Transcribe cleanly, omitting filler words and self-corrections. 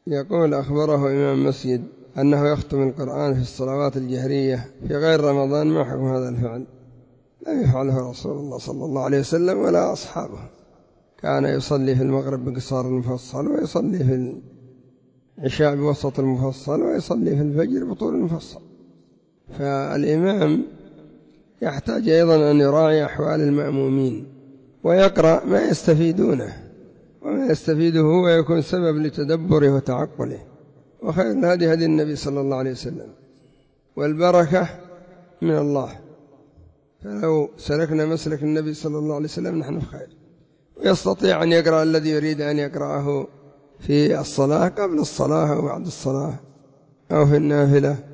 يقول أخبره إمام مسجد أنه يختم القرآن في الصلوات الجهرية في غير رمضان. ما حكم هذا الفعل؟ لا يفعله رسول الله صلى الله عليه وسلم ولا أصحابه. كان يصلي في المغرب بقصار المفصل، ويصلي في العشاء بوسط المفصل، ويصلي في الفجر بطول المفصل. فالإمام يحتاج أيضا أن يراعي أحوال المأمومين ويقرأ ما يستفيدونه، وما يستفيده هو يكون سبب لتدبره وتعقله. وخير الهدي هدي النبي صلى الله عليه وسلم، والبركة من الله. فلو سلكنا مسلك النبي صلى الله عليه وسلم نحن في خير. ويستطيع أن يقرأ الذي يريد أن يقرأه في الصلاة قبل الصلاة أو بعد الصلاة أو في النافلة.